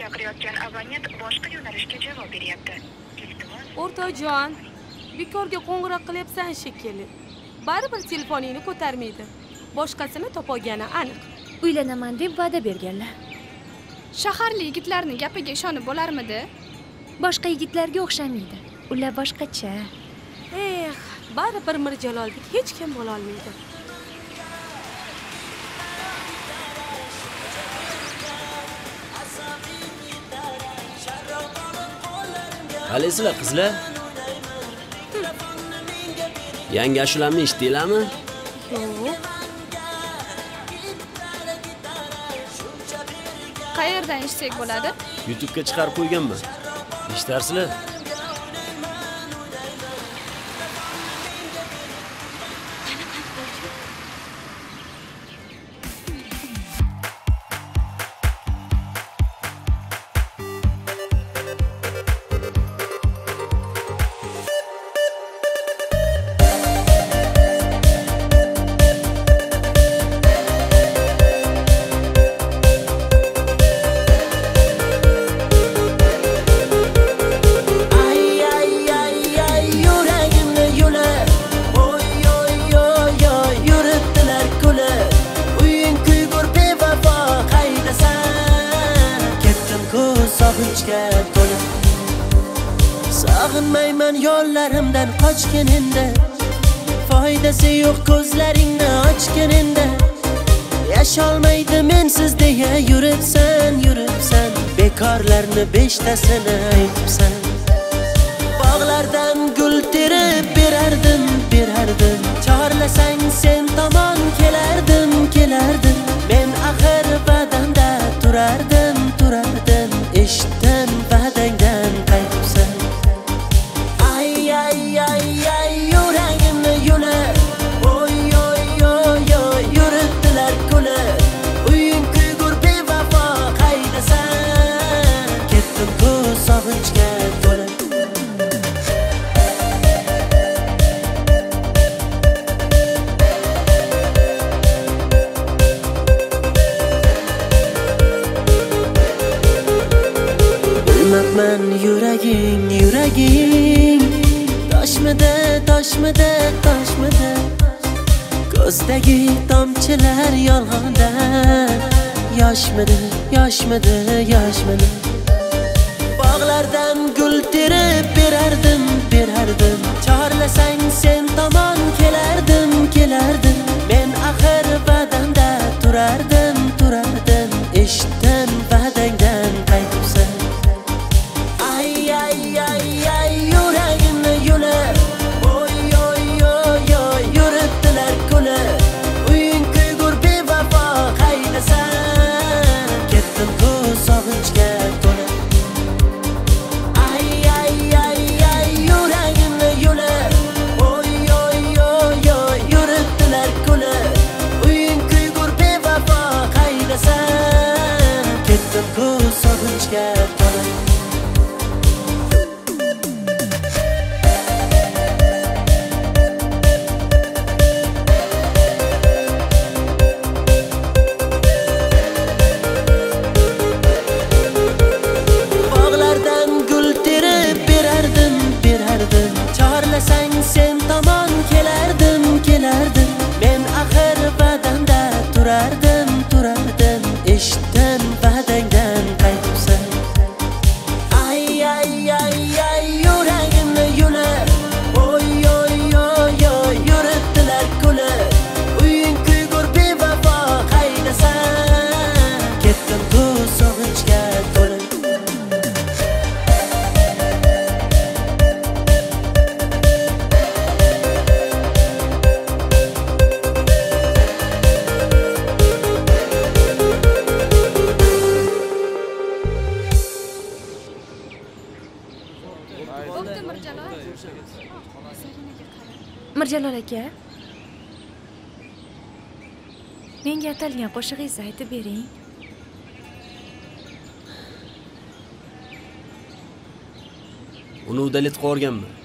chaqirayotgan abonent boshqa yo'nalishga javob beryapti. Iltimos. O'rtoqjon, bekorga qo'ng'iroq qilyapsan shekilli. Baribir telefoningni ko'tarmaydi. Boshqasini topolgani aniq. Uylanaman deb va'da berganlar. Shaharli yigitlarning gapiga ishonib bo'larmidi? Boshqa yigitlarga o'xshamaydi. Ular boshqacha. Baribir Mirjaloldek hech kim bo'la olmaydi. Qalaysizlar qizlar? Yangi ashulamni eshitdinglarmi? Yo'q. Qayerdan eshitsak bo'ladi? YouTube'ga chiqarib qo'yganman. Eshitarsizlar? Sog'inmayman yo'llarimdan qochganingda, foydasi yo'q ko'zlaringni ochganingda. Yasholmaydi mensiz deya yuribsan, bekorlarni beshtasini aytibsan. Bog'lardan gul terib berardim, chorlasang sen tomon kelardim. Men axir va'damda turardim, eshitdim va'dangdan qaytibsan. Ay yuragimni yulib, oy yuritdilar kulib. Uying kuygur bevafo qaydasan, ketdim-ku sog'inchga to'lib. Bilmabman yuraging toshmidi. Ko'zdagi tomchilar yolg'ondan yoshmidi. Bog'lardan gul terib berardim, chorlasang sen tomon kelardim. Men axir va'damda turardim, eshitdim va'dangdan qaytibsan. Ay yuragimni yulib, oy yuritdilar kulib. Uying kuygur bevafo qaydasan, ketdim-ku sog'inchga to'lib. Ay yuragimni yulib, oy yuritdilar kulib. Uying kuygur bevafo qaydasan, ketdim-ku sog'inchga to'lib. Chorlasang sen tomon kelardim. Men axir va'damda turardim, eshitdim va'dangdan qaytibsan. Ay yuragimni yulib, oy yuritdilar kulib. Uying kuygur bevafo qaydasan, ketdim-ku sog'inchga to'lib. Mirjalol aka, menga atalgan qo'shig'ingizni aytib bering. Uni udaletib qo'yganman.